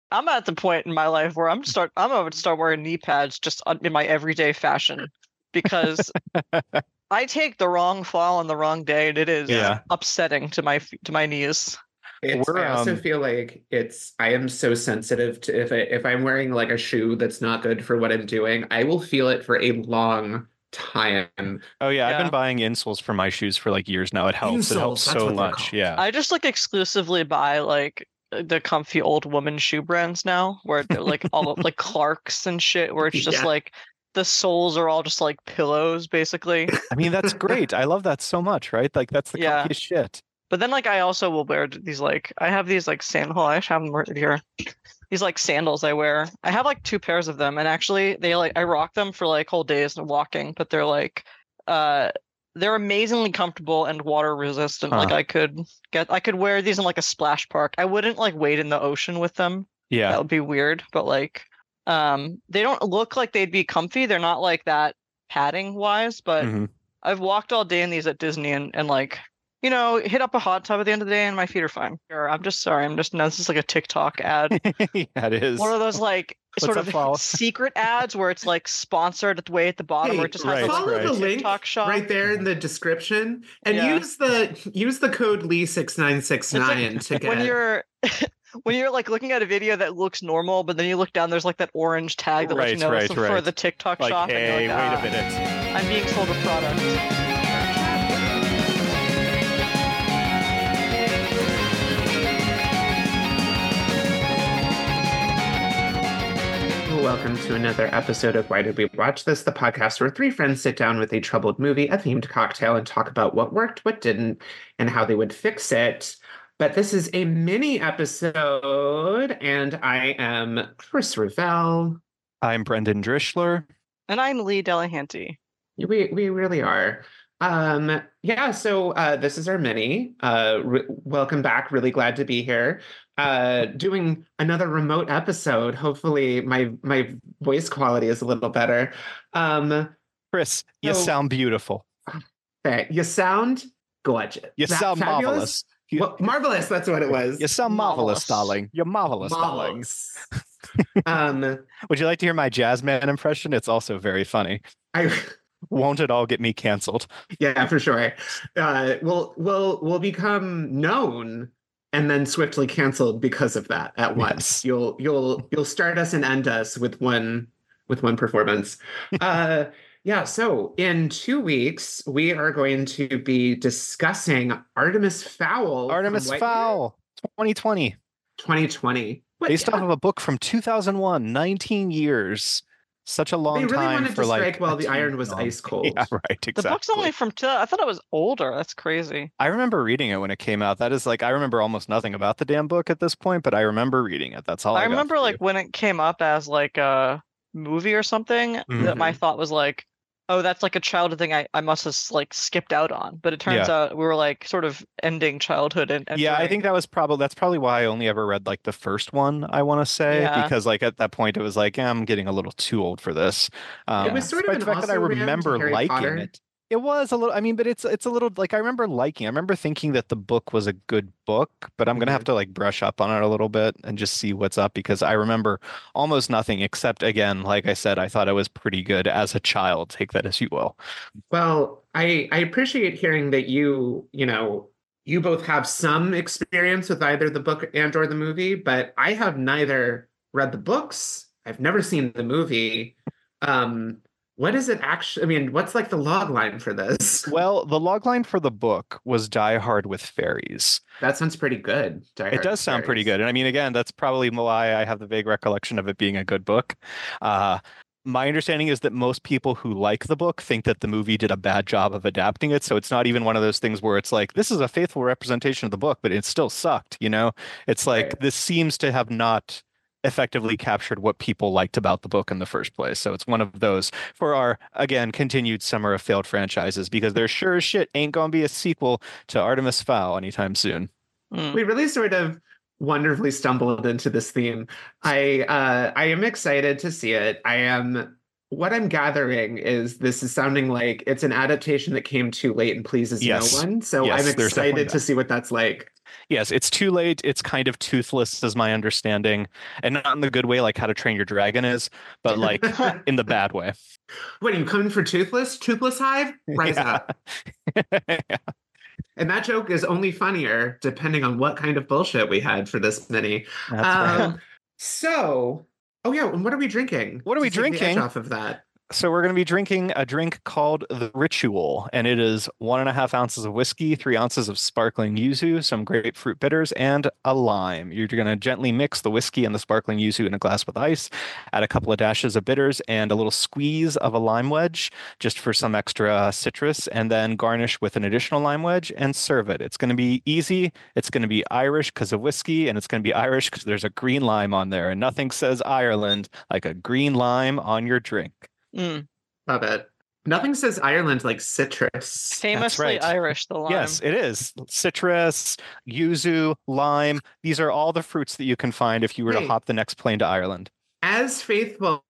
I'm at the point in my life where I'm going to start wearing knee pads just in my everyday fashion because I take the wrong fall on the wrong day and it is Yeah. upsetting to my knees. We're I also feel like I am so sensitive to if I'm wearing like a shoe that's not good for what I'm doing, I will feel it for a long time. Oh yeah, I've been Yeah. buying insoles for my shoes for like years now. It helps. It helps Insoles, that's so what they're much. called. Yeah. I just like exclusively buy like the comfy old woman shoe brands now, where they're like all like Clarks and shit, where it's just Yeah. like the soles are all just like pillows, basically. I mean, that's great. I love that so much, right? Like that's the Yeah. comfiest shit. But then like I also will wear these like I have these like sandal. I actually have them right here. These like sandals I wear. I have like two pairs of them, and actually they like I rock them for like whole days and walking, but they're amazingly comfortable and water resistant. Like Huh. I could wear these in like a splash park. I wouldn't like wade in the ocean with them. That Yeah. would be weird, but like they don't look like they'd be comfy. They're not like that padding wise, but Mhm. I've walked all day in these at Disney and like hit up a hot tub at the end of the day and my feet are fine. I'm just sorry. No, this is like a TikTok ad. Yeah, it is. One of those like What's sort up, of Paul? secret ads where it's like sponsored at the way at the bottom where it just has right, the, like, Follow right. the link TikTok shop. right there in the description and Yeah. use the code Lee6969 to when get you're like looking at a video that looks normal, but then you look down, there's like that orange tag that lets you know it's for right. the TikTok Like, shop, hey, and you're like, wait a minute. I'm being sold a product. Welcome to another episode of Why Did We Watch This, the podcast where three friends sit down with a troubled movie, a themed cocktail, and talk about what worked, what didn't, and how they would fix it. But this is a mini episode, and I am Chris Ravel. I'm Brendan Drischler. And I'm Lee Delahanty. We really are. So this is our mini. Welcome back. Really glad to be here. Doing another remote episode. Hopefully my voice quality is a little better. Chris, you So- sound beautiful. Okay, you sound gorgeous. You sound Fabulous? marvelous. You, Well, marvelous, that's what it was. you sound marvelous, Marvelous. darling. You're marvelous, darling. Marvelous. Would you like to hear my jazz man impression? It's also very funny. I Won't it all get me canceled? yeah, for sure. We'll become known and then swiftly canceled because of that at once. Yes. You'll start us and end us with one performance. So in 2 weeks we are going to be discussing Artemis Fowl. from Artemis White Fowl, 2020. Year 2020. Based off of a book from 2001, 19 years. Such a long They really time wanted for to like strike while a the teen iron was film. ice cold. Yeah, right, exactly. The book's only from I thought it was older. That's crazy. I remember reading it when it came out. That is like, I remember almost nothing about the damn book at this point, but I remember reading it. That's all I got remember for like when it came up as like a movie or something that my thought was like, oh, that's like a childhood thing I must have like skipped out on. But it turns out we were like sort of ending childhood and Yeah, I think that's probably why I only ever read like the first one, I want to say, Yeah. because like at that point it was like, I'm getting a little too old for this. It was sort of despite the an fact that I also-ran to remember Harry liking Potter. it. It was a little, I mean, but it's a little like I remember thinking that the book was a good book, but I'm gonna have to like brush up on it a little bit and just see what's up because I remember almost nothing except again, like I said, I thought it was pretty good as a child. Take that as you will. Well, I appreciate hearing that you both have some experience with either the book and or the movie, but I have neither read the books. I've never seen the movie. What is it actually? I mean, what's like the log line for this? Well, the logline for the book was Die Hard with Fairies. That sounds pretty good. It does sound pretty good. And I mean, again, that's probably why I have the vague recollection of it being a good book. My understanding is that most people who like the book think that the movie did a bad job of adapting it. So it's not even one of those things where it's like, this is a faithful representation of the book, but it still sucked, you know? It's like, Right. This seems to have not effectively captured what people liked about the book in the first place. So it's one of those for our, again, continued summer of failed franchises, because there sure as shit ain't going to be a sequel to Artemis Fowl anytime soon. We really sort of wonderfully stumbled into this theme. I am excited to see it. What I'm gathering is this is sounding like it's an adaptation that came too late and pleases Yes. no one. So Yes, I'm there's definitely excited to that. see what that's like. Yes, it's too late. It's kind of toothless, is my understanding, and not in the good way, like How to Train Your Dragon is, but like in the bad way. What are you coming for Toothless? Toothless Hive? Rise up. And that joke is only funnier depending on what kind of bullshit we had for this mini. That's right. So, oh yeah, and what are we drinking? What are we To take the edge drinking? off of that. So we're going to be drinking a drink called the Ritual, and it is 1.5 ounces of whiskey, 3 ounces of sparkling yuzu, some grapefruit bitters, and a lime. You're going to gently mix the whiskey and the sparkling yuzu in a glass with ice, add a couple of dashes of bitters and a little squeeze of a lime wedge just for some extra citrus, and then garnish with an additional lime wedge and serve it. It's going to be easy. It's going to be Irish because of whiskey, and it's going to be Irish because there's a green lime on there, and nothing says Ireland like a green lime on your drink. Mm. Love it. Nothing says Ireland like citrus. Famously right. Irish, the lime. Yes, it is. Citrus, yuzu, lime. These are all the fruits that you can find if you were to Hey. hop the next plane to Ireland. As faithful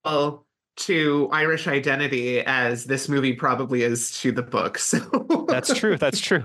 to Irish identity as this movie probably is to the book. So That's true. That's true.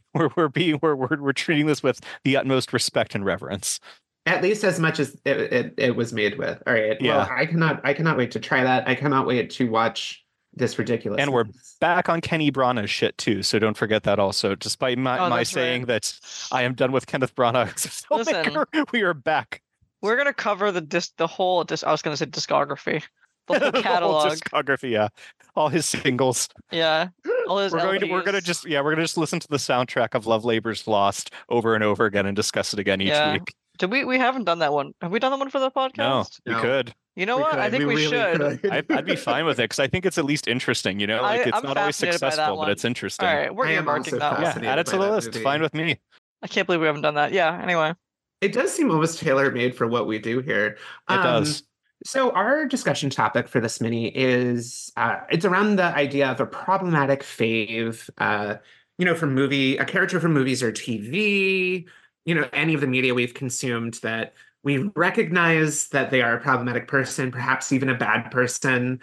We're treating this with the utmost respect and reverence. at least as much as it was made with. All right. Yeah. Well, I cannot wait to try that. I cannot wait to watch this ridiculous. And we're back on Kenny Branagh's shit too, so don't forget that also. Despite my that's saying right. that I am done with Kenneth Branagh's filmmaker, we are back. We're gonna cover the whole I was gonna say discography. The whole The whole catalog. discography, yeah. All his singles. Yeah. All his We're gonna LPs. just listen to the soundtrack of Love Labor's Lost over and over again and discuss it again each Yeah. week. Did we haven't done that one. Have we done that one for the podcast? No, we No. could. You know what? I think we really should. could. I'd be fine with it because I think it's at least interesting. You know, like it's I'm not always fascinated by that successful, but one. it's interesting. All right, we're I am earmarking also that one. Yeah, fascinated add it to by the that list. movie. Fine with me. I can't believe we haven't done that. Yeah. Anyway. It does seem almost tailor-made for what we do here. It does. So our discussion topic for this mini is it's around the idea of a problematic fave, from a character from movies or TV, any of the media we've consumed that we recognize that they are a problematic person, perhaps even a bad person,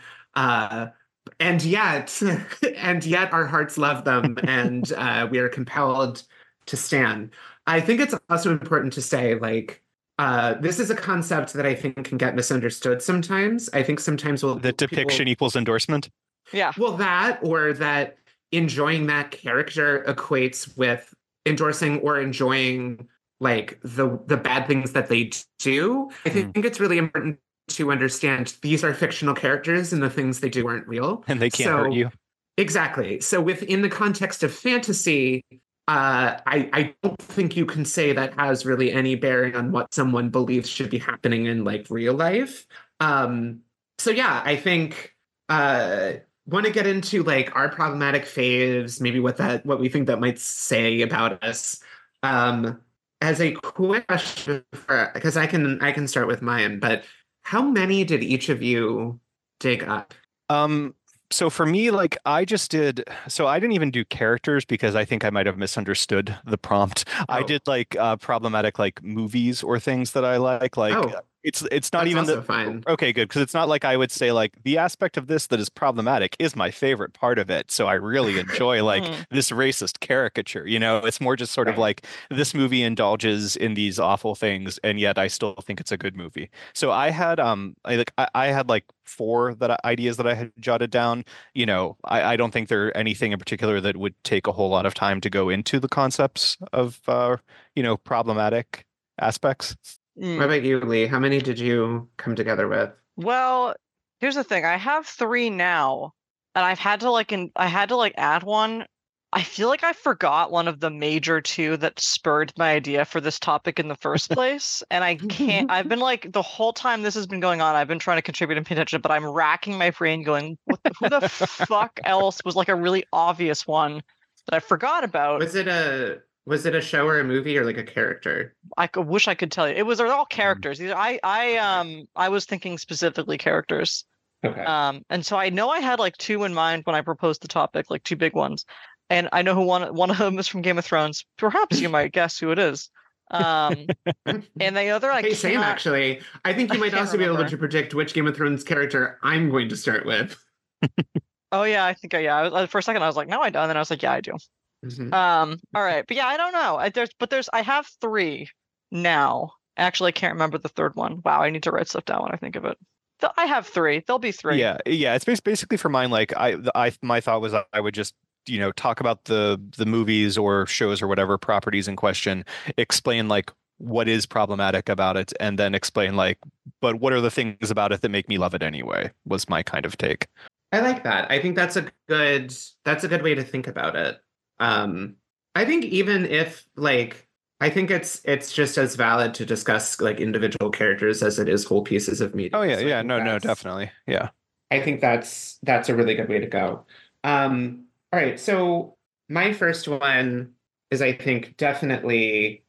and yet our hearts love them, and we are compelled to stand. I think it's also important to say, this is a concept that I think can get misunderstood sometimes. I think sometimes That depiction equals endorsement. Yeah. Well, that enjoying that character equates with endorsing or enjoying the bad things that they do. I think it's really important to understand these are fictional characters and the things they do aren't real. And they can't hurt you. Exactly. So within the context of fantasy, I don't think you can say that has really any bearing on what someone believes should be happening in real life. So yeah, I think want to get into our problematic faves, maybe what we think that might say about us. As a question, because I can start with mine, but how many did each of you dig up? So for me, I didn't even do characters because I think I might have misunderstood the prompt. I did problematic movies or things that I like. It's not That's even also fine. Okay, good, because it's not like I would say the aspect of this that is problematic is my favorite part of it. So I really enjoy this racist caricature. It's more just sort of this movie indulges in these awful things, and yet I still think it's a good movie. So I had I had 4 ideas that I had jotted down. I don't think there are anything in particular that would take a whole lot of time to go into the concepts of problematic aspects. What about you, Lee? How many did you come together with? Well, here's the thing. I have 3 now, and I've had to add one. I feel like I forgot one of the major 2 that spurred my idea for this topic in the first place. And I can't, I've been the whole time this has been going on, I've been trying to contribute and pay attention, but I'm racking my brain going, who the fuck else was a really obvious one that I forgot about? Was it a show or a movie or a character? I wish I could tell you. They're all characters. I was thinking specifically characters. Okay. And so I know I had 2 in mind when I proposed the topic, 2 big ones. And I know who one of them is from Game of Thrones. Perhaps you might guess who it is. And the other, hey, same actually. I think you might also be able to predict which Game of Thrones character I'm going to start with. Oh yeah, I think yeah. For a second I was like, no, I don't. And then I was like, yeah, I do. Mhm. All right, but yeah, I don't know. I have three now. Actually, I can't remember the third one. Wow, I need to write stuff down when I think of it. I have three. There'll be three. Yeah. It's basically for mine. Like my thought was I would just talk about the movies or shows or whatever properties in question, explain like what is problematic about it, and then explain like, but what are the things about it that make me love it anyway? Was my kind of take. I like that. I think that's a good way to think about it. I think even if like I think it's just as valid to discuss like individual characters as it is whole pieces of media. Oh yeah, So I yeah, think no, definitely, yeah. I think that's a really good way to go. All right, so my first one is I think definitely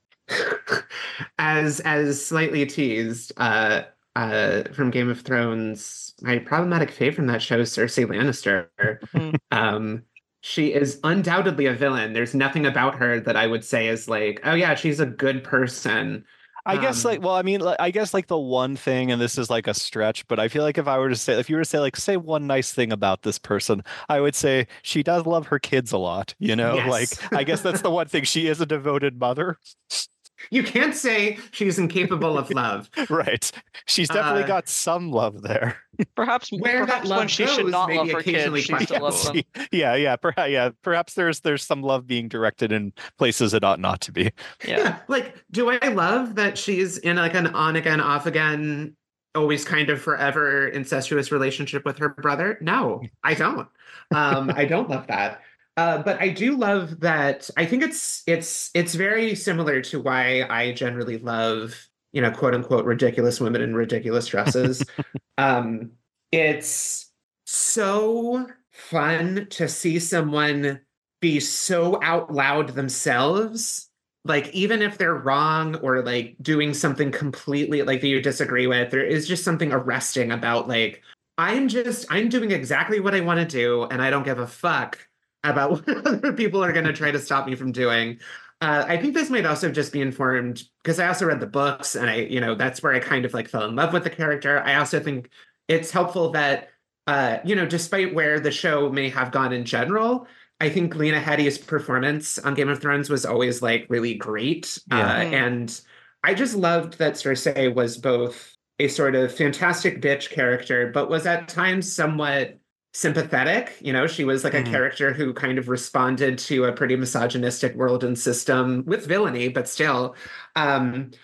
as slightly teased from Game of Thrones. My problematic fave from that show is Cersei Lannister. Mhm. She is undoubtedly a villain. There's nothing about her that I would say is like, oh yeah, she's a good person. I guess like, well, I mean, like, I guess like the one thing, and this is like a stretch, but I feel like if you were to say like, say one nice thing about this person, I would say she does love her kids a lot, Yes. like, I guess that's the one thing. She is a devoted mother. You can't say she's incapable of love. Right. She's definitely got some love there. Perhaps Where that love when she should goes not may love be her kids, occasionally she still loves them. Perhaps there's some love being directed in places it ought not to be. Yeah. Like, do I love that she's in like an on again, off again, always kind of forever incestuous relationship with her brother? No, I don't. I don't love that. But I do love that. I think it's very similar to why I generally love, quote unquote, ridiculous women in ridiculous dresses. It's so fun to see someone be so out loud themselves, like even if they're wrong or like doing something completely like that you disagree with. There is just something arresting about like I'm doing exactly what I want to do, and I don't give a fuck about what other people are going to try to stop me from doing. I think this might also just be informed because I also read the books, and that's where I kind of like fell in love with the character. I also think it's helpful that, despite where the show may have gone in general, I think Lena Headey's performance on Game of Thrones was always like really great. Yeah. And I just loved that Cersei was both a sort of fantastic bitch character, but was at times somewhat sympathetic. She was like a character who kind of responded to a pretty misogynistic world and system with villainy, but still. And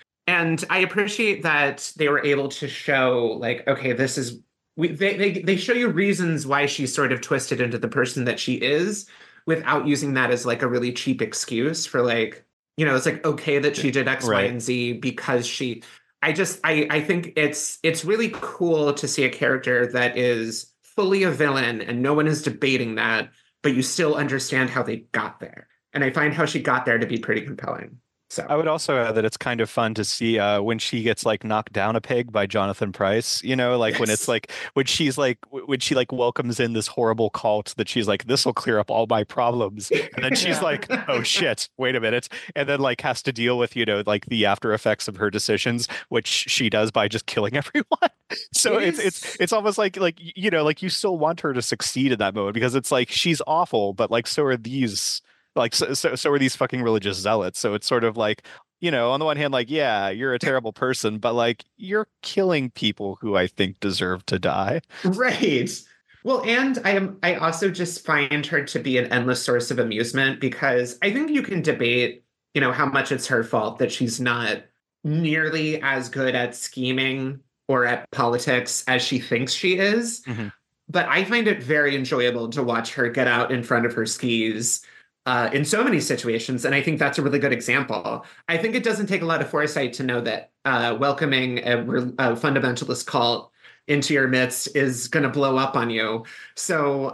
I appreciate that they were able to show like, okay, this is they show you reasons why she's sort of twisted into the person that she is without using that as like a really cheap excuse for like, it's like okay that she did X, Right. Y, and Z because she. I think it's really cool to see a character that is fully a villain and no one is debating that, but you still understand how they got there. And I find how she got there to be pretty compelling. So I would also add that it's kind of fun to see when she gets like knocked down a peg by Jonathan Pryce, like when it's like when she like welcomes in this horrible cult that she's like, this will clear up all my problems. And then she's like, oh shit, wait a minute. And then like has to deal with, like the after effects of her decisions, which she does by just killing everyone. So it's almost like you still want her to succeed in that moment because it's like she's awful, but like so are these. Like so are these fucking religious zealots. So it's sort of like, on the one hand, like, yeah, you're a terrible person, but like you're killing people who I think deserve to die. Right. Well, and I also just find her to be an endless source of amusement because I think you can debate, how much it's her fault that she's not nearly as good at scheming or at politics as she thinks she is. Mm-hmm. But I find it very enjoyable to watch her get out in front of her skis in so many situations. And I think that's a really good example. I think it doesn't take a lot of foresight to know that welcoming a fundamentalist cult into your midst is going to blow up on you. So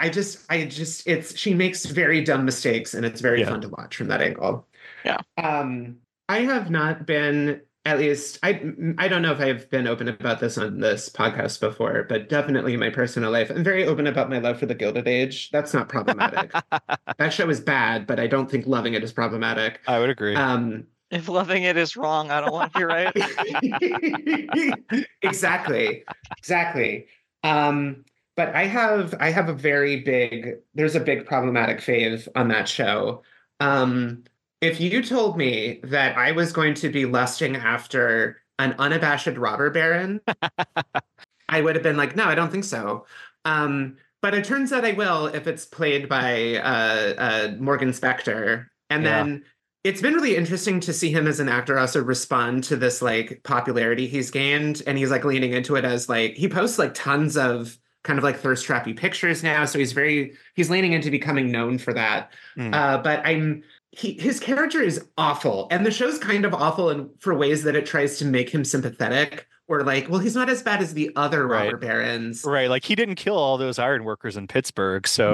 she makes very dumb mistakes and it's very fun to watch from that angle. Yeah. I have not been, at least, I don't know if I've been open about this on this podcast before, but definitely in my personal life, I'm very open about my love for the Gilded Age. That's not problematic. That show is bad, but I don't think loving it is problematic. I would agree. If loving it is wrong, I don't want to hear it. Exactly. But I have a very big there's a big problematic fave on that show. Um, if you told me that I was going to be lusting after an unabashed robber baron, I would have been like, no, I don't think so. But it turns out I will if it's played by Morgan Spector. And Yeah. then it's been really interesting to see him as an actor also respond to this like popularity he's gained. And he's like leaning into it as like he posts like tons of kind of like thirst trappy pictures now. So he's leaning into becoming known for that. Mm. But his character is awful. And the show's kind of awful for ways that it tries to make him sympathetic. Or like, well, he's not as bad as the other robber barons. Right, like he didn't kill all those iron workers in Pittsburgh, so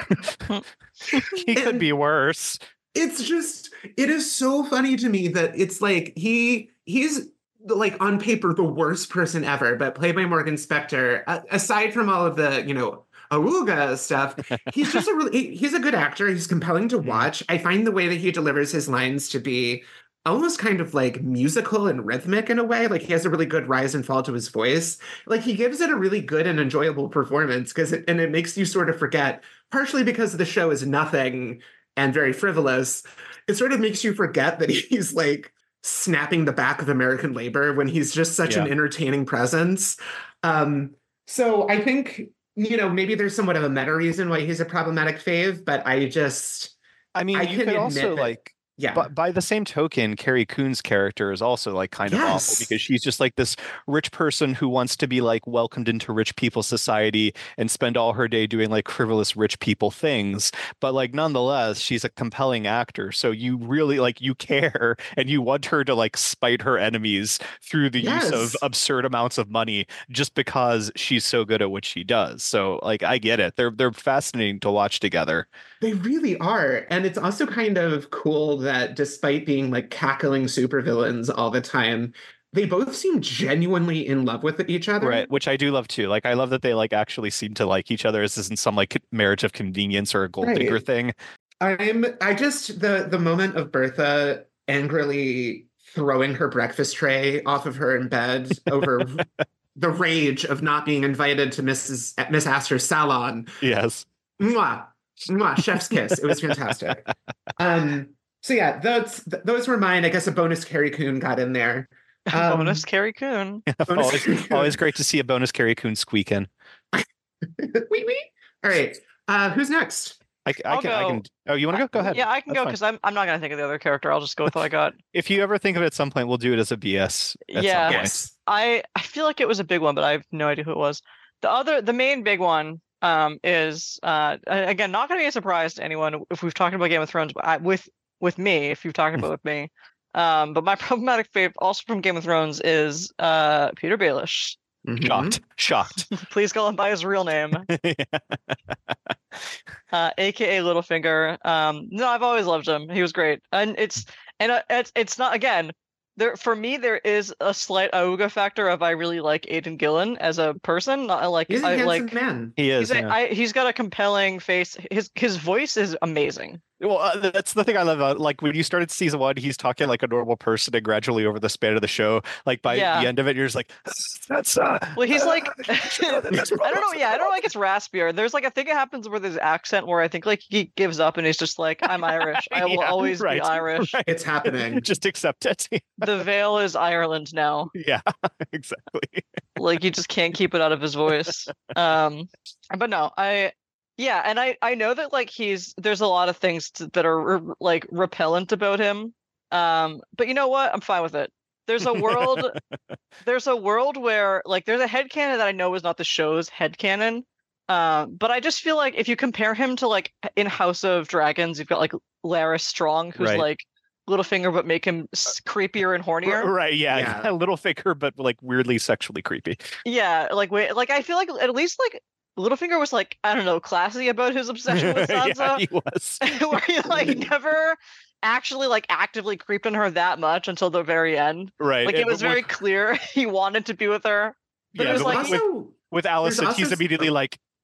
he could be worse. It is so funny to me that it's like he's like on paper the worst person ever, but played by Morgan Spector. Aside from all of the, Awooga stuff, he's he's a good actor. He's compelling to watch. I find the way that he delivers his lines to be almost kind of like musical and rhythmic in a way. Like he has a really good rise and fall to his voice. Like he gives it a really good and enjoyable performance and it makes you sort of forget, partially because the show is nothing and very frivolous. It sort of makes you forget that he's like snapping the back of American labor when he's just such an entertaining presence. So I think, maybe there's somewhat of a meta reason why he's a problematic fave, but I mean, you could also like, yeah. But by the same token, Carrie Coon's character is also like kind of awful because she's just like this rich person who wants to be like welcomed into rich people's society and spend all her day doing like frivolous rich people things. But like nonetheless, she's a compelling actor. So you really like you care and you want her to like spite her enemies through the use of absurd amounts of money just because she's so good at what she does. So like I get it. They're fascinating to watch together. They really are. And it's also kind of cool that despite being like cackling supervillains all the time, they both seem genuinely in love with each other. Right, which I do love too. Like I love that they like actually seem to like each other. This isn't some like marriage of convenience or a gold digger thing. The moment of Bertha angrily throwing her breakfast tray off of her in bed over the rage of not being invited to Miss Astor's salon. Yes. Mwah. Mwah, chef's kiss. It was fantastic. So yeah, those were mine. I guess a bonus Carrie Coon got in there. Bonus Carrie Coon. Always great to see a bonus Carrie Coon squeaking. Wee. All right. Who's next? I can. Oh, you want to go? Go ahead. Yeah, I can go because I'm not going to think of the other character. I'll just go with what I got. If you ever think of it at some point, we'll do it as a BS. Yeah. Yes. I feel like it was a big one, but I have no idea who it was. The main big one is again not going to be a surprise to anyone if we've talked about Game of Thrones, but with me, if you've talked about it with me. But my problematic favorite, also from Game of Thrones, is Peter Baelish. Mm-hmm. Shocked. Please call him by his real name. AKA Littlefinger. No, I've always loved him. He was great, and it's not again. For me, there is a slight Auga factor of I really like Aidan Gillen as a person. He's a handsome man. He is. He's got a compelling face. His voice is amazing. Well, that's the thing I love about, like, when you started season 1, he's talking like a normal person, and gradually over the span of the show, like by the end of it, you're just like, that's well, he's like, I don't know. Yeah, I don't know. Like it's raspier. There's like a thing that happens with his accent where I think like he gives up and he's just like, I'm Irish. I will always be Irish. Right. It's happening. Just accept it. The Vale is Ireland now. Yeah, exactly. Like you just can't keep it out of his voice. But no, yeah, and I know that like there's a lot of things that are like repellent about him. But you know what? I'm fine with it. There's a world where like there's a headcanon that I know is not the show's headcanon. But I just feel like if you compare him to like in House of Dragons, you've got like Larys Strong, who's like Littlefinger, but make him creepier and hornier. Right, yeah. Littlefinger, but like weirdly sexually creepy. Yeah, like I feel like at least like Littlefinger was like, I don't know, classy about his obsession with Sansa. Yeah, he was. Where he like never actually like actively creeped on her that much until the very end. Right. Like it was very clear he wanted to be with her. But it was like with Alicent, he's immediately like,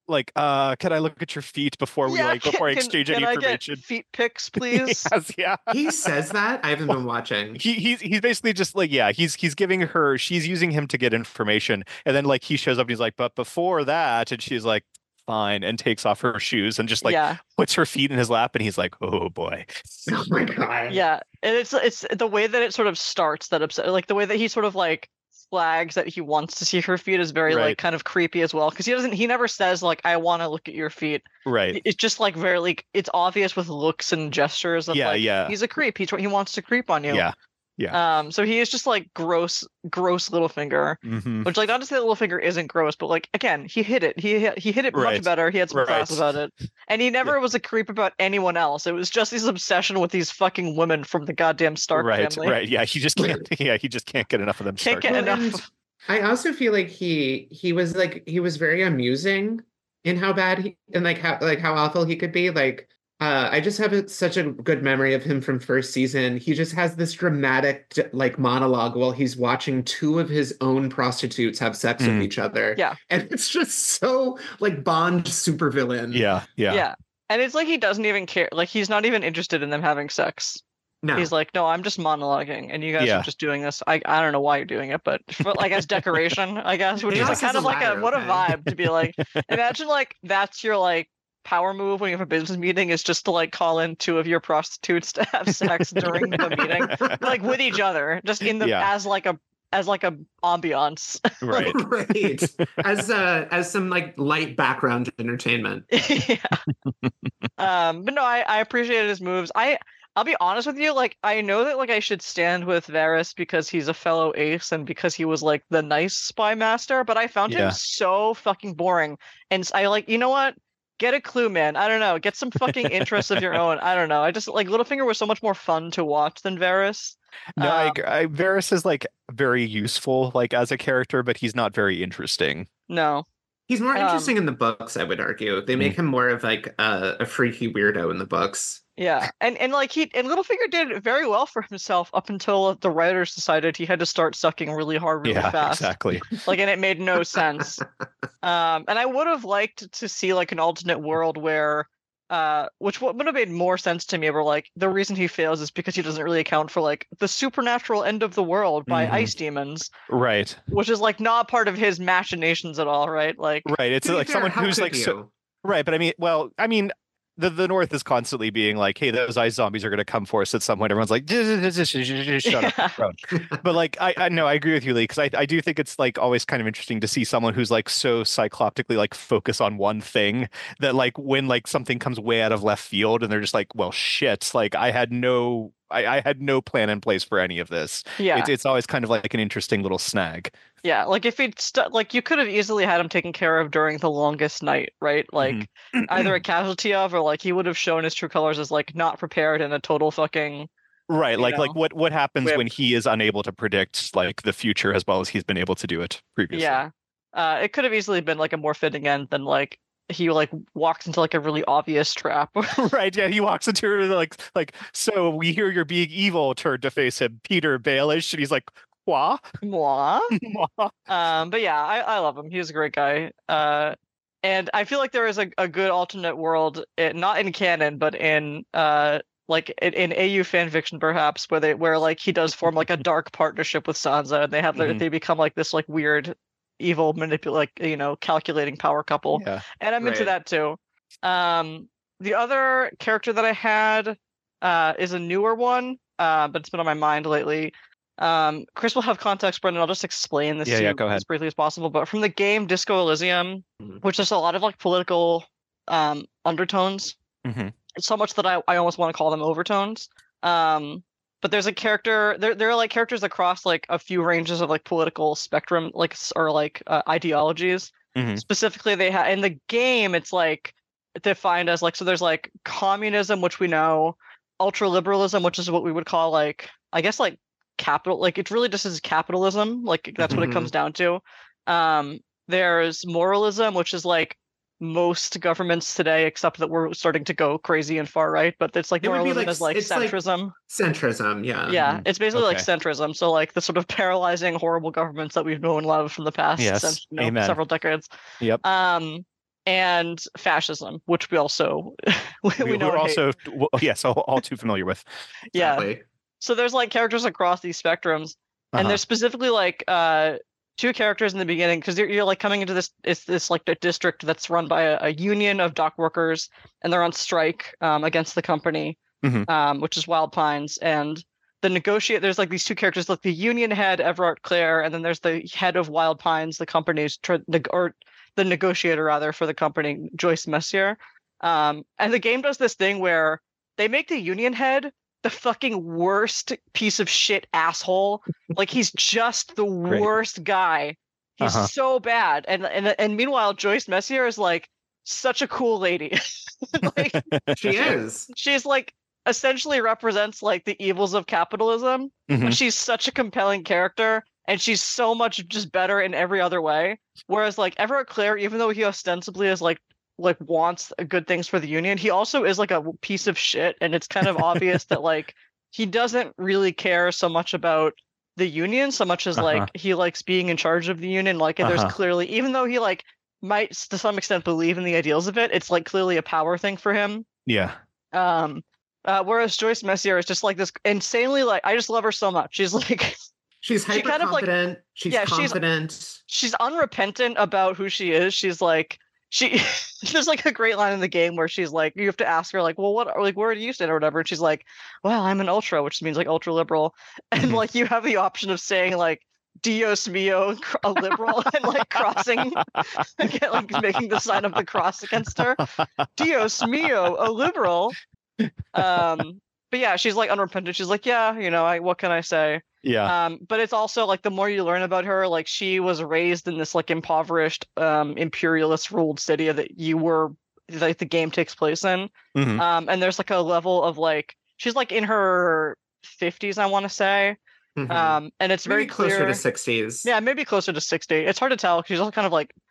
like, can I look at your feet before we before I exchange any can information? I get feet pics, please? Yes, yeah. He says that? I haven't been watching. He's basically just like, yeah, he's giving her, she's using him to get information, and then like he shows up and he's like, but before that, and she's like, fine, and takes off her shoes and just like puts her feet in his lap, and he's like, oh boy. Oh my God. Yeah, and it's the way that it sort of starts that upset, like the way that he sort of like flags that he wants to see her feet is very like kind of creepy as well, because he never says like, I want to look at your feet. Right. It's just like very like, it's obvious with looks and gestures of he's a creep. He wants to creep on you. Yeah. Yeah. So he is just like gross Littlefinger, which like not to say that Littlefinger isn't gross, but like again, he hit it. He hit it much better. He had some class about it, and he never was a creep about anyone else. It was just his obsession with these fucking women from the goddamn Stark family. Right. Yeah. He just can't. Yeah. He just can't get enough of them. Can't get enough. I also feel like he was very amusing in how bad he and how awful he could be. Like I just have such a good memory of him from first season. He just has this dramatic like monologue while he's watching two of his own prostitutes have sex with each other. Yeah. And it's just so like Bond supervillain. Yeah. And it's like he doesn't even care. Like he's not even interested in them having sex. No. He's like, no, I'm just monologuing, and you guys are just doing this. I don't know why you're doing it, but for, like as decoration, I guess, which is like, kind of like what a vibe to be like. Imagine like that's your like power move when you have a business meeting is just to like call in two of your prostitutes to have sex during the meeting, like with each other, just in the as like a ambiance. Right. Right. As some like light background entertainment. But no, I appreciated his moves. I'll be honest with you, like I know that like I should stand with Varys because he's a fellow ace and because he was like the nice spy master, but I found him so fucking boring. And I like, you know what? Get a clue, man. I don't know. Get some fucking interests of your own. I don't know. I just like Littlefinger was so much more fun to watch than Varys. No, Varys is like very useful like as a character, but he's not very interesting. No. He's more interesting in the books, I would argue. They make him more of like a freaky weirdo in the books. Yeah, and like Littlefinger did it very well for himself up until the writers decided he had to start sucking really hard, really fast. Exactly. Like, and it made no sense. And I would have liked to see like an alternate world where, which would have made more sense to me, where like the reason he fails is because he doesn't really account for like the supernatural end of the world by ice demons. Right. Which is like not part of his machinations at all, right? Like, right. It's like someone who's like so. Right, but I mean. The North is constantly being like, hey, those ice zombies are going to come for us at some point. Everyone's like, just shut up. But like, I know, I agree with you, Lee, because I do think it's like always kind of interesting to see someone who's like so cycloptically like focus on one thing that like when like something comes way out of left field and they're just like, well, shit, like I had no plan in place for any of this. Yeah. It's always kind of like an interesting little snag. Yeah, like if he'd like you could have easily had him taken care of during the longest night, right? Like either a casualty of, or like he would have shown his true colors as like not prepared and a total fucking right. Like what happens when he is unable to predict like the future as well as he's been able to do it previously. Yeah, it could have easily been like a more fitting end than like he like walks into like a really obvious trap. Right. Yeah, he walks into like so we hear you're being evil. Turned to face him, Peter Baelish, and he's like. Moi. But yeah, I love him. He's a great guy. And I feel like there is a good alternate world, not in canon, but in like in AU fan fiction perhaps, where like he does form like a dark partnership with Sansa, and they have they become like this like weird, evil calculating power couple. Yeah. And I'm into that too. The other character that I had is a newer one, but it's been on my mind lately. Chris will have context, Brendan. I'll just explain this to you as briefly as possible. But from the game Disco Elysium, which has a lot of like political undertones, so much that I almost want to call them overtones. But there's a character. There are like characters across like a few ranges of like political spectrum, like or like ideologies. Specifically, they have in the game. It's like defined as like so. There's like communism, which we know, ultra liberalism, which is what we would call like I guess like capital, like it really just is capitalism, like that's what it comes down to. There's moralism, which is like most governments today, except that we're starting to go crazy and far right, but it's like moralism is like centrism. Like centrism, yeah. It's basically like centrism, so like the sort of paralyzing horrible governments that we've known a lot of from the past several decades. Yep. and fascism, which we also we know we're and hate. also yes, all too familiar with. Yeah. Exactly. So there's like characters across these spectrums, and Uh-huh. there's specifically like two characters in the beginning because you're like coming into this like the district that's run by a union of dock workers, and they're on strike against the company, which is Wild Pines, and there's like these two characters, like the union head Everard Clare, and then there's the head of Wild Pines, the company's or the negotiator rather for the company, Joyce Messier. And the game does this thing where they make the union head the fucking worst piece of shit asshole. Like he's just the Great. worst guy. He's so bad. And meanwhile, Joyce Messier is like such a cool lady. Like She is. she's like essentially represents like the evils of capitalism, but she's such a compelling character, and she's so much just better in every other way. Whereas like Everett Clare, even though he ostensibly is like wants good things for the union, he also is like a piece of shit, and it's kind of obvious that like he doesn't really care so much about the union so much as like he likes being in charge of the union. Like, and there's clearly, even though he like might to some extent believe in the ideals of it, it's like clearly a power thing for him. Yeah. Whereas Joyce Messier is just like this insanely like, I just love her so much. She's like She's hyper kind of, like- confident. She's yeah, confident. she's unrepentant about who she is. She's like there's like a great line in the game where she's like, you have to ask her like, well, what, like, where do you stand or whatever, and she's like, well, I'm an ultra, which means like ultra liberal, and like you have the option of saying like Dios mio, a liberal, and like crossing, like making the sign of the cross against her. Dios mio, a liberal. But yeah, she's like unrepentant. She's like, yeah, you know, what can I say? Yeah. But it's also like the more you learn about her, like she was raised in this like impoverished, imperialist ruled city that the game takes place in. And there's like a level of like, she's like in her 50s, I want to say. And it's Maybe very closer clear. to 60s. Yeah, maybe closer to 60. It's hard to tell. She's also kind of like,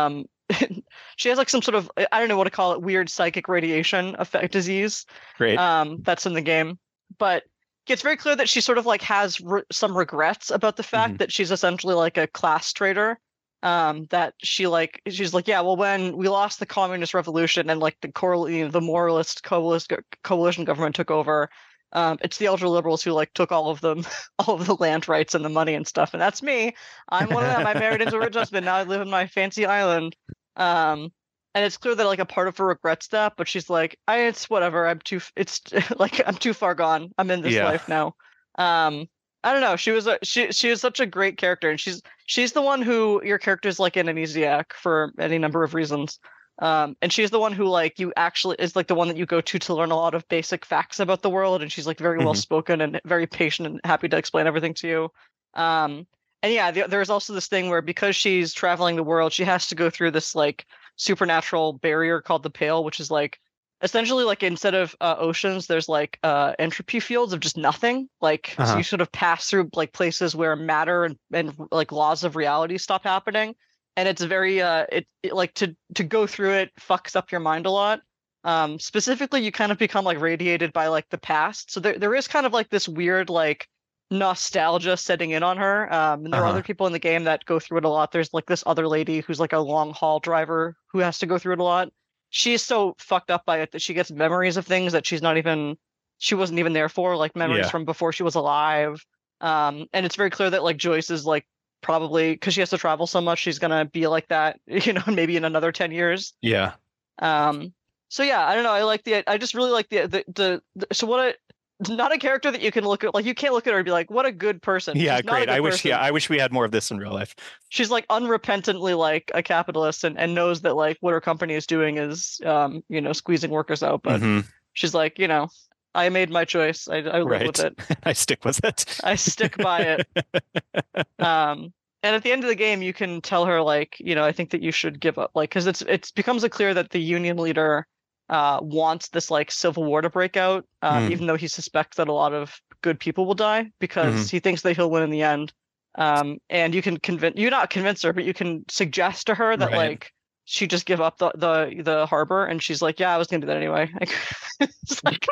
she has like some sort of, I don't know what to call it, weird psychic radiation effect disease. Great. That's in the game, but it's very clear that she sort of like has some regrets about the fact that she's essentially like a class traitor. That she's like, yeah, well, when we lost the communist revolution and like the moralist coalition government took over, it's the ultra liberals who like took all of the land rights and the money and stuff, and that's me. I'm one of them. I married into a rich husband. Now I live in my fancy island. And it's clear that like a part of her regrets that, but she's like, it's whatever. I'm too far gone. I'm in this life now. I don't know. She is such a great character, and she's the one who your character's like an amnesiac for any number of reasons. And she's the one who like you actually is like the one that you go to learn a lot of basic facts about the world, and she's like very well spoken and very patient and happy to explain everything to you. And yeah, there's also this thing where because she's traveling the world, she has to go through this like supernatural barrier called the Pale, which is like essentially like instead of oceans, there's like entropy fields of just nothing. Like so you sort of pass through like places where matter and like laws of reality stop happening. And it's very it like to go through it fucks up your mind a lot. Specifically, you kind of become like radiated by like the past. So there is kind of like this weird like nostalgia setting in on her. And there are other people in the game that go through it a lot. There's like this other lady who's like a long haul driver who has to go through it a lot. She's so fucked up by it that she gets memories of things that she wasn't even there for, like memories from before she was alive. And it's very clear that like Joyce is like probably because she has to travel so much, she's gonna be like that, you know, maybe in another 10 years. Yeah. So yeah, I don't know. I just really like not a character that you can look at, like you can't look at her and be like, what a good person. Yeah, great. I wish we had more of this in real life. She's like unrepentantly like a capitalist and knows that like what her company is doing is you know, squeezing workers out, but she's like, you know, I made my choice. I live with it. I stick with it. I stick by it. And at the end of the game, you can tell her like, you know, I think that you should give up, like, because it becomes clear that the union leader wants this like civil war to break out, even though he suspects that a lot of good people will die because he thinks that he'll win in the end. And you can not convince her, but you can suggest to her that like she just give up the harbor, and she's like, yeah, I was gonna do that anyway. It's like,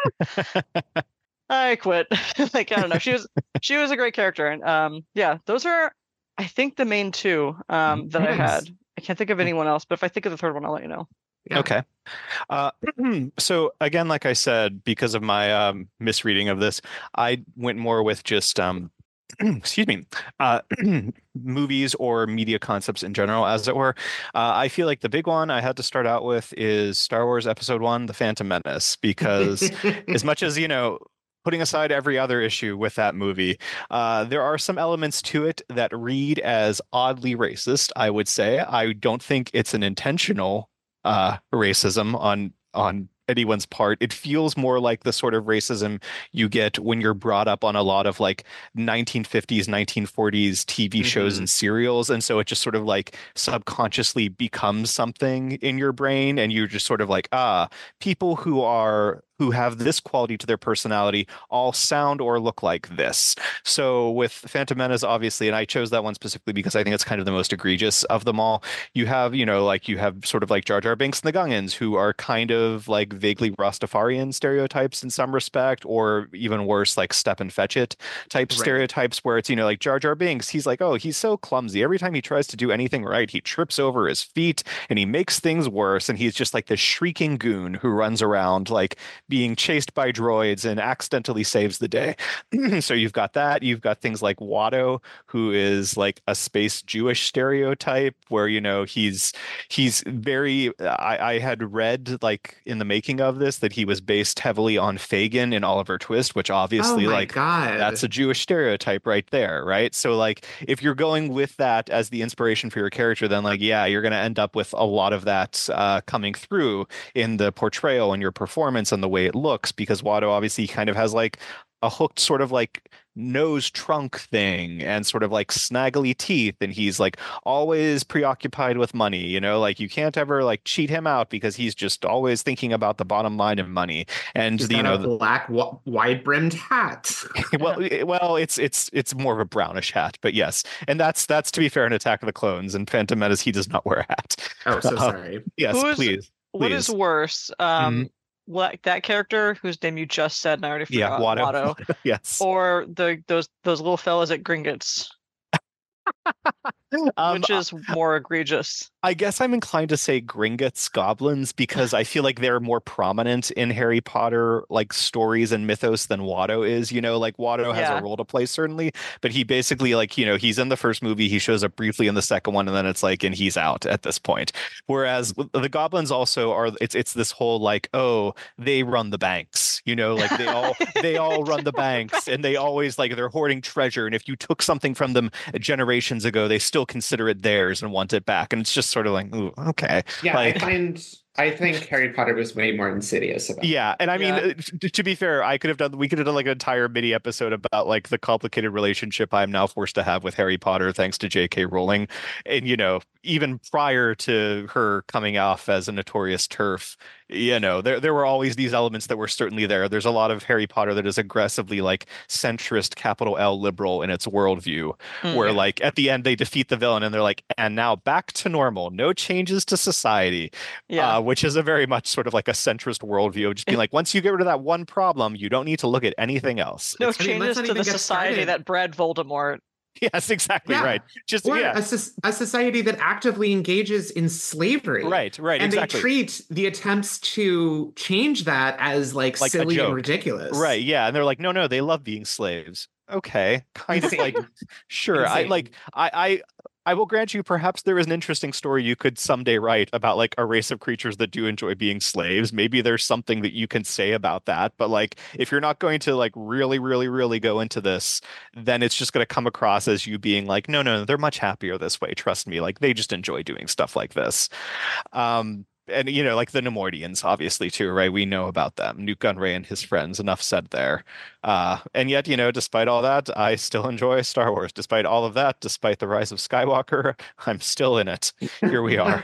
I quit. Like, I don't know. She was a great character, and yeah, those are I think the main two that I had. I can't think of anyone else, but if I think of the third one, I'll let you know. Yeah. Okay. Uh, so again, like I said, because of my misreading of this, I went more with just excuse me, uh, movies or media concepts in general, as it were. I feel like the big one I had to start out with is Star Wars Episode One: The Phantom Menace, because as much as, putting aside every other issue with that movie, there are some elements to it that read as oddly racist, I would say. I don't think it's an intentional racism on anyone's part. It feels more like the sort of racism you get when you're brought up on a lot of like 1950s, 1940s TV shows and serials. And so it just sort of like subconsciously becomes something in your brain. And you're just sort of like, people who have this quality to their personality all sound or look like this. So with Phantom Menace, obviously, and I chose that one specifically because I think it's kind of the most egregious of them all. You have, you have sort of like Jar Jar Binks and the Gungans, who are kind of like vaguely Rastafarian stereotypes in some respect, or even worse, like Stepin Fetchit type stereotypes, where it's, like Jar Jar Binks, he's like, oh, he's so clumsy. Every time he tries to do anything right, he trips over his feet and he makes things worse. And he's just like this shrieking goon who runs around like being chased by droids and accidentally saves the day. So you've got that. You've got things like Watto, who is like a space Jewish stereotype, where he's very. I had read like in the making of this that he was based heavily on Fagin in Oliver Twist, which obviously that's a Jewish stereotype right there, right? So like if you're going with that as the inspiration for your character, then like you're going to end up with a lot of that coming through in the portrayal and your performance and the way it looks, because Watto obviously kind of has like a hooked sort of like nose trunk thing and sort of like snaggly teeth, and he's like always preoccupied with money, like you can't ever like cheat him out because he's just always thinking about the bottom line of money. And a black wide-brimmed hat. well it's more of a brownish hat, but yes. And that's to be fair in Attack of the Clones. And Phantom Menace, he does not wear a hat. Oh, so sorry. Yes, please. What is worse? That character whose name you just said, and I already forgot. Watto. Yes. Or those little fellas at Gringotts. Which is more egregious? I guess I'm inclined to say Gringotts goblins, because I feel like they're more prominent in Harry Potter like stories and mythos than Watto is. Like Watto has a role to play certainly, but he basically like he's in the first movie, he shows up briefly in the second one, and then it's like, and he's out at this point. Whereas the goblins also are, it's this whole like, oh, they run the banks, like they all run the banks, and they always like, they're hoarding treasure, and if you took something from them generations ago, they still consider it theirs and want it back. And it's just sort of like, ooh, okay. Yeah, like, I think Harry Potter was way more insidious about it. And I mean, to be fair, we could have done like an entire mini episode about like the complicated relationship I'm now forced to have with Harry Potter thanks to J.K. Rowling. And even prior to her coming off as a notorious TERF, there were always these elements that were certainly there. There's a lot of Harry Potter that is aggressively like centrist, capital L liberal in its worldview, where like at the end they defeat the villain and they're like, and now back to normal, no changes to society. Which is a very much sort of like a centrist worldview of just being like, once you get rid of that one problem, you don't need to look at anything else. No changes to the society that bred Voldemort. Yes, exactly. Right. Just a society that actively engages in slavery. Right. And exactly. They treat the attempts to change that as like silly and ridiculous. Right. Yeah. And they're like, no, they love being slaves. Okay. Kind of like, sure. Insane. I will grant you, perhaps there is an interesting story you could someday write about like a race of creatures that do enjoy being slaves. Maybe there's something that you can say about that. But like, if you're not going to like really, really, really go into this, then it's just going to come across as you being like, no, they're much happier this way. Trust me. Like they just enjoy doing stuff like this. And like the Nemoidians, obviously too, right? We know about them, Newt Gunray and his friends. Enough said there. And yet, despite all that, I still enjoy Star Wars. Despite all of that, despite the rise of Skywalker, I'm still in it. Here we are.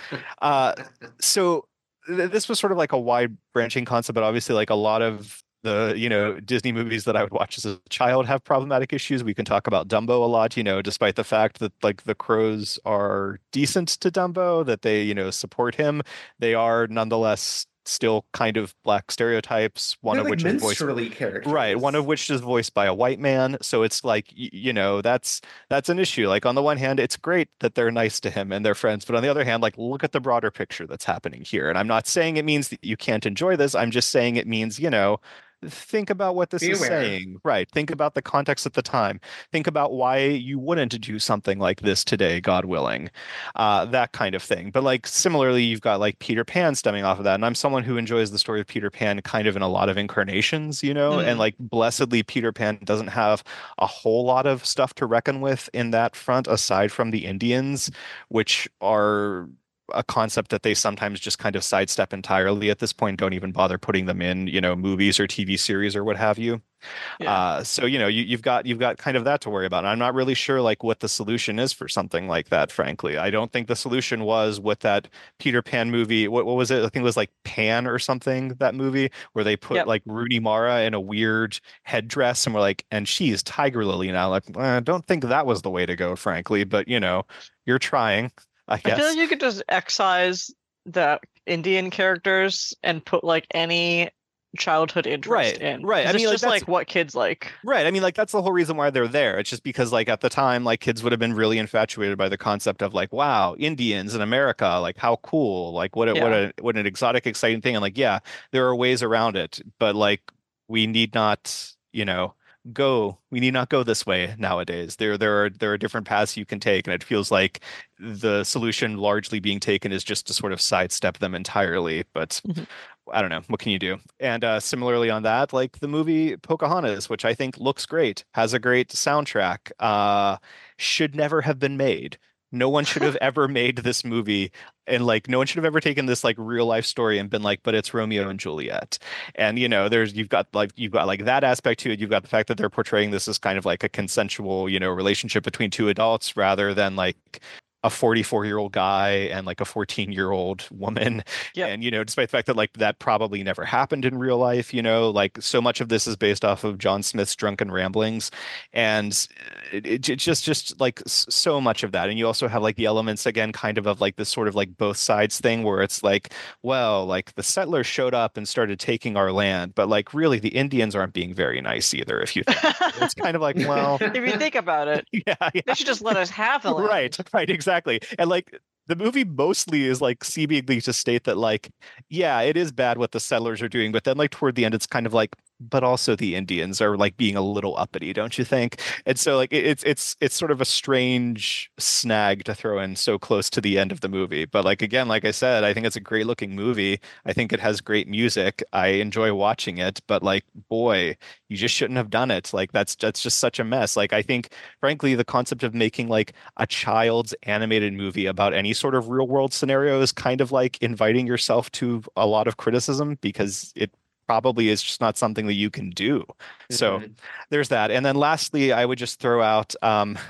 So this was sort of like a wide branching concept, but obviously, like a lot of the Disney movies that I would watch as a child have problematic issues. We can talk about Dumbo a lot, despite the fact that like the crows are decent to Dumbo, that they support him, they are nonetheless still kind of black stereotypes, one They're of like which is voiced minstrelly characters. right, one of which is voiced by a white man. So it's like, that's an issue. Like on the one hand, it's great that they're nice to him and they're friends, but on the other hand, like look at the broader picture that's happening here. And I'm not saying it means that you can't enjoy this. I'm just saying it means, think about what this Be is aware. saying. Right. Think about the context at the time. Think about why you wouldn't do something like this today, God willing. That kind of thing. But like similarly, you've got like Peter Pan stemming off of that. And I'm someone who enjoys the story of Peter Pan kind of in a lot of incarnations, and like blessedly, Peter Pan doesn't have a whole lot of stuff to reckon with in that front, aside from the Indians, which are a concept that they sometimes just kind of sidestep entirely at this point, don't even bother putting them in, movies or TV series or what have you. Yeah. So you've got kind of that to worry about. And I'm not really sure like what the solution is for something like that, frankly. I don't think the solution was with that Peter Pan movie. What was it? I think it was like Pan or something, that movie where they put like Rooney Mara in a weird headdress and we're like, and she's Tiger Lily now. Like, I don't think that was the way to go, frankly, but you're trying. I I feel guess. like you could just excise the Indian characters and put like any childhood interest in. Right. I 'Cause mean, it's like, just like what kids like. Right. I mean, like that's the whole reason why they're there. It's just because like at the time, like kids would have been really infatuated by the concept of like, wow, Indians in America, like how cool, like what an exotic, exciting thing. And like, yeah, there are ways around it, but like we need not, we need not go this way nowadays. There are different paths you can take, and it feels like the solution largely being taken is just to sort of sidestep them entirely. But I don't know, what can you do? And similarly on that, like the movie Pocahontas, which I think looks great, has a great soundtrack, should never have been made. No one should have ever made this movie, and like no one should have ever taken this like real life story and been like, but it's Romeo and Juliet. And you've got like that aspect to it. You've got the fact that they're portraying this as kind of like a consensual, relationship between two adults rather than like a 44-year-old guy and like a 14-year-old woman. Yep. And despite the fact that like that probably never happened in real life, like so much of this is based off of John Smith's drunken ramblings, and it's just like so much of that. And you also have like the elements again kind of like this sort of like both sides thing where it's like, well, like the settlers showed up and started taking our land, but like really the Indians aren't being very nice either, if you think. It's kind of like, well, if you think about it, they should just let us have the land. Right, exactly. And like the movie mostly is like seemingly to state that like, yeah, it is bad what the settlers are doing, but then like toward the end it's kind of like, but also the Indians are like being a little uppity, don't you think? And so like it's sort of a strange snag to throw in so close to the end of the movie. But like again, like I said, I think it's a great looking movie. I think it has great music. I enjoy watching it, but like boy, you just shouldn't have done it. Like that's just such a mess. Like I think frankly the concept of making like a child's animated movie about any sort of real world scenario is kind of like inviting yourself to a lot of criticism because it probably is just not something that you can do. So there's that. And then lastly, I would just throw out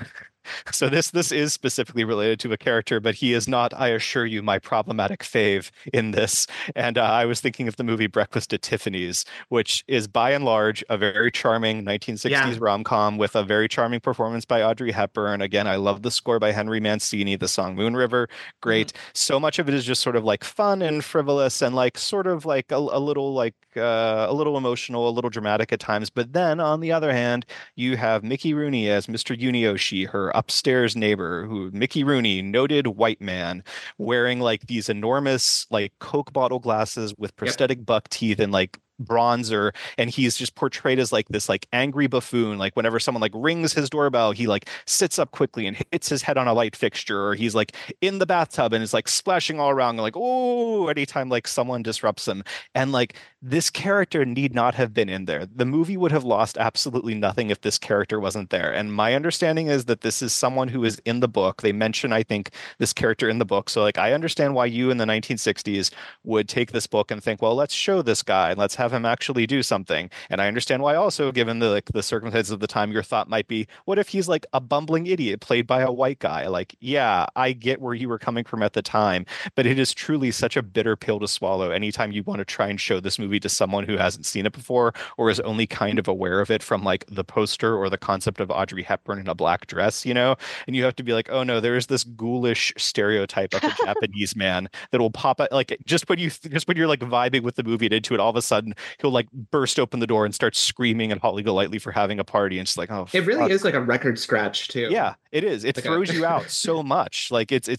so this is specifically related to a character, but he is not, I assure you, my problematic fave in this. And I was thinking of the movie Breakfast at Tiffany's, which is by and large a very charming 1960s rom-com with a very charming performance by Audrey Hepburn. Again, I love the score by Henry Mancini, the song Moon River. Great. So much of it is just sort of like fun and frivolous and like sort of like a little like a little emotional, a little dramatic at times. But then on the other hand, you have Mickey Rooney as Mr. Yunioshi, her upstairs neighbor, who Mickey Rooney, noted white man, wearing like these enormous like Coke bottle glasses with prosthetic buck teeth and like bronzer, and he's just portrayed as like this like angry buffoon. Like whenever someone like rings his doorbell, he like sits up quickly and hits his head on a light fixture, or he's like in the bathtub and is like splashing all around and like, oh, anytime like someone disrupts him. And like this character need not have been in there. The movie would have lost absolutely nothing if this character wasn't there. And my understanding is that this is someone who is in the book. They mention, I think, this character in the book. So like I understand why you in the 1960s would take this book and think, well, let's show this guy and let's have have him actually do something. And I understand why also, given the circumstances of the time, your thought might be, what if he's like a bumbling idiot played by a white guy? Like, yeah, I get where you were coming from at the time, but it is truly such a bitter pill to swallow anytime you want to try and show this movie to someone who hasn't seen it before or is only kind of aware of it from like the poster or the concept of Audrey Hepburn in a black dress, you know? And you have to be like, oh no, there is this ghoulish stereotype of a Japanese man that will pop out like just when you're like vibing with the movie and into it, all of a sudden he'll like burst open the door and start screaming at Holly Golightly for having a party. And it's like, oh, it really fuck. is like a record scratch too. Yeah, it is. It Like throws you out so much. Like it's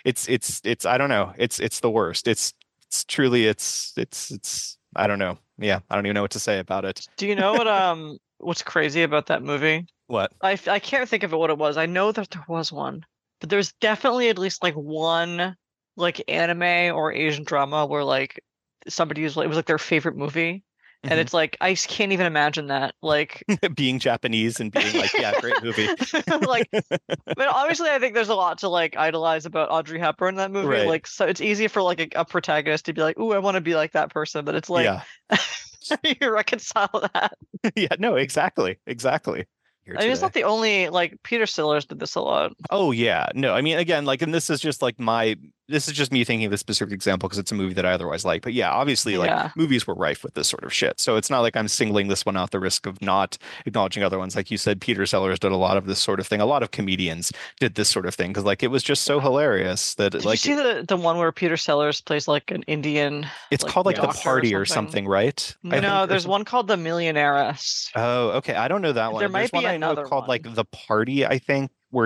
I don't know. It's the worst. It's truly it's I don't know. Yeah, I don't even know what to say about it. Do you know what's crazy about that movie? What? I can't think of what it was. I know that there was one, but there's definitely at least like one like anime or Asian drama where like somebody was like, it was like their favorite movie. And Mhm. it's like I can't even imagine that. Like Being Japanese and being like, yeah, great movie. like but obviously I think there's a lot to like idolize about Audrey Hepburn in that movie. Right. Like so it's easy for like a protagonist to be like, ooh, I want to be like that person. But it's like Yeah. you reconcile that. Yeah, no, exactly. Here I mean, it's today. not the only like Peter Sellers did this a lot. Oh yeah, no, I mean again, like, and this is just like this is just me thinking of this specific example because it's a movie that I otherwise like. But yeah, obviously, like Yeah. movies were rife with this sort of shit. So it's not like I'm singling this one out the risk of not acknowledging other ones. Like you said, Peter Sellers did a lot of this sort of thing. A lot of comedians did this sort of thing because like it was just so hilarious that Did like you see the one where Peter Sellers plays like an Indian? it's like, called like The doctor or Party or something, right? I think, No, or there's something. one called The Millionaires. Oh, okay. I don't know that one. There There's might be one I know another called like one. The Party, I think, where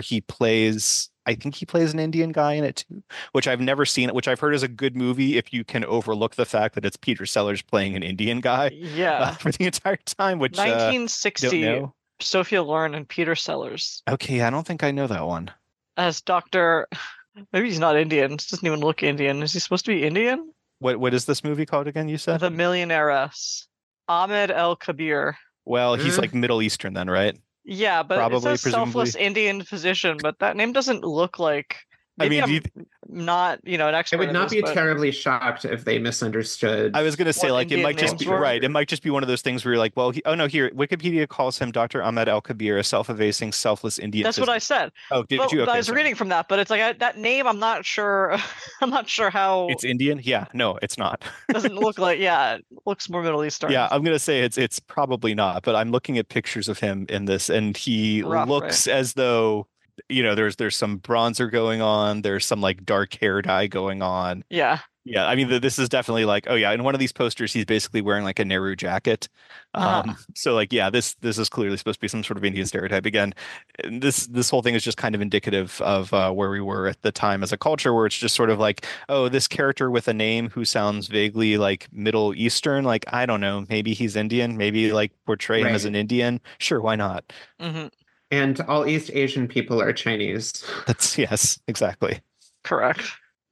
I think he plays an Indian guy in it too, which I've never seen, which I've heard is a good movie if you can overlook the fact that it's Peter Sellers playing an Indian guy Yeah. for the entire time, which don't 1960, know. Sophia Loren and Peter Sellers Okay, I don't think I know that one. as Dr. Maybe he's not Indian. He doesn't even look Indian. Is he supposed to be Indian? What is this movie called again, you said? The Millionaires. Ahmed El Kabir. Well, he's Mm. like Middle Eastern then, right? Yeah, but Probably, it says selfless presumably. Indian physician, but that name doesn't look like. I Maybe mean, I'm not, an I expert. would in not this, be but terribly shocked if they misunderstood. I was gonna say What like it Indian might just names be were? right. It might just be one of those things where you're like, well, oh no, here Wikipedia calls him Dr. Ahmed Al Kabir, a self-effacing, selfless Indian. That's what I said. Oh, did Well, you? Okay, I was sorry. reading from that, but it's like that name. I'm not sure. I'm not sure how. It's Indian? Yeah, no, it's not. Doesn't look like. Yeah, it looks more Middle Eastern. Yeah, I'm gonna say it's probably not, but I'm looking at pictures of him in this, and he Rough, looks as though there's some bronzer going on, there's some like dark hair dye going on. Yeah. Yeah, I mean this is definitely like, oh yeah, in one of these posters he's basically wearing like a Nehru jacket. So like yeah, this is clearly supposed to be some sort of Indian stereotype. Again, this whole thing is just kind of indicative of where we were at the time as a culture, where it's just sort of like, oh, this character with a name who sounds vaguely like Middle Eastern, like I don't know, maybe he's Indian, maybe like portray him as Right. an Indian. Sure, why not? Hmm. And all East Asian people are Chinese. That's yes, exactly. Correct.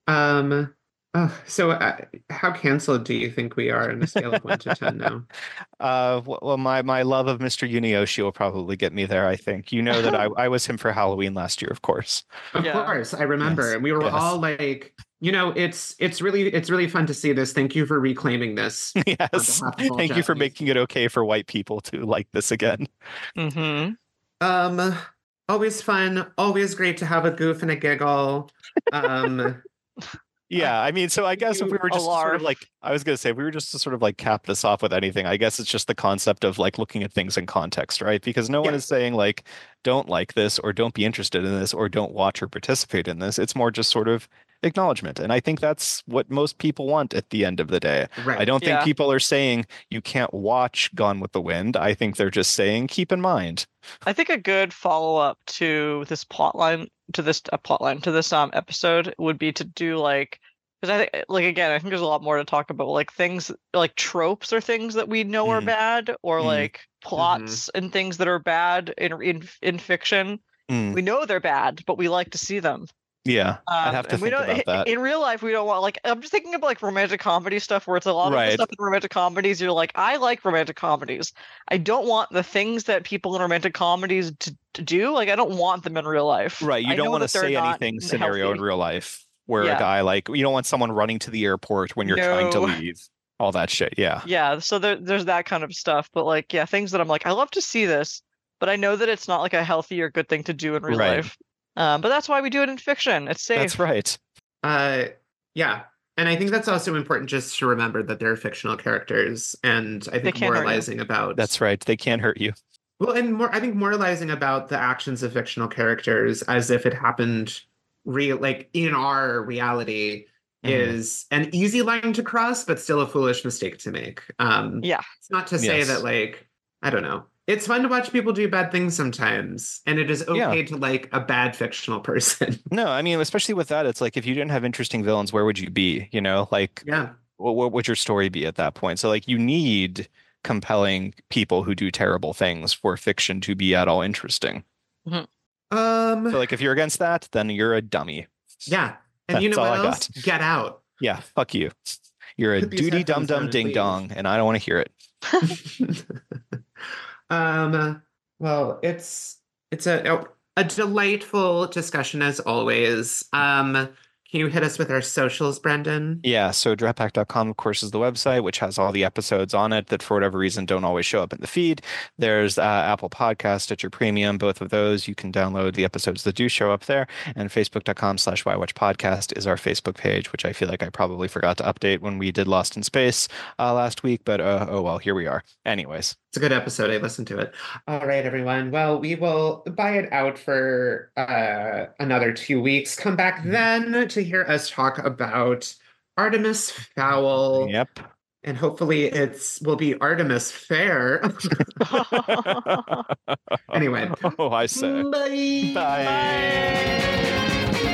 So how canceled do you think we are on a scale of 1 to 10 now? Well, my love of Mr. Yunioshi will probably get me there, I think. You know that I was him for Halloween last year, of course. Of Yeah. course, I remember. Yes, And we were yes. all like, it's really fun to see this. Thank you for reclaiming this. Yes. behalf of all Thank you for Japanese making it okay for white people to like this again. Hmm. Always fun, always great to have a goof and a giggle. Yeah, I mean, so I guess if we were just to sort of Alarf. like, I was gonna say, if we were just to sort of like cap this off with anything, I guess it's just the concept of like looking at things in context, right? Because no one Yeah. is saying like, don't like this or don't be interested in this or don't watch or participate in this. It's more just sort of acknowledgement. And I think that's what most people want at the end of the day. Right. I don't think Yeah. people are saying you can't watch Gone with the Wind. I think they're just saying keep in mind. I think a good follow-up to this to this episode would be to do like, because I think like again I think there's a lot more to talk about, like things like tropes or things that we know are Mm. bad, or Mm. like plots and things that are bad in fiction. Mm, We know they're bad, but we like to see them. yeah, I'd have to And we think don't about that. in real life. We don't want like I'm just thinking of like romantic comedy stuff where it's a lot of the Right. stuff in romantic comedies. You're like, I like romantic comedies. I don't want the things that people in romantic comedies to do. Like I don't want them in real life. Right, you I don't know want to that they're say not anything scenario in healthy. real life where Yeah. a guy like you don't want someone running to the airport when you're trying to No. leave. all that shit. Yeah. Yeah, so there's that kind of stuff, but like, yeah, things that I'm like, I love to see this, but I know that it's not like a healthy or good thing to do in real Right. life. But that's why we do it in fiction. It's safe. That's right. Yeah. And I think that's also important just to remember that they're fictional characters. And I think can't hurt you. moralizing about That's right. They can't hurt you. well, and more I think moralizing about the actions of fictional characters as if it happened real like in our reality is an easy line to cross, but still a foolish mistake to make. Yeah. It's not to say Yes. that like, I don't know. It's fun to watch people do bad things sometimes, and it is okay to like a bad fictional person. No, I mean, especially with that, it's like if you didn't have interesting villains, where would you be? You know, like Yeah. what would your story be at that point? So like you need compelling people who do terrible things for fiction to be at all interesting. So like if you're against that, then you're a dummy. Yeah. And you That's know all what I else? got. Get out. Yeah, fuck you. You're a Put these duty dum headphones down dum and ding leave. dong, and I don't want to hear it. Well, it's a delightful discussion as always. Can you hit us with our socials, Brendan? Yeah, so dratpack.com, of course, is the website, which has all the episodes on it that for whatever reason don't always show up in the feed. There's Apple Podcast, Stitcher Premium, both of those. You can download the episodes that do show up there. And facebook.com/whywatchpodcast is our Facebook page, which I feel like I probably forgot to update when we did Lost in Space last week. But oh well, here we are. Anyways. It's a good episode. I listened to it. All right, everyone. Well, we will buy it out for another 2 weeks. Come back then to hear us talk about Artemis Fowl. Yep. And hopefully will be Artemis Fair. Anyway. Oh, I say. Bye. Bye. Bye.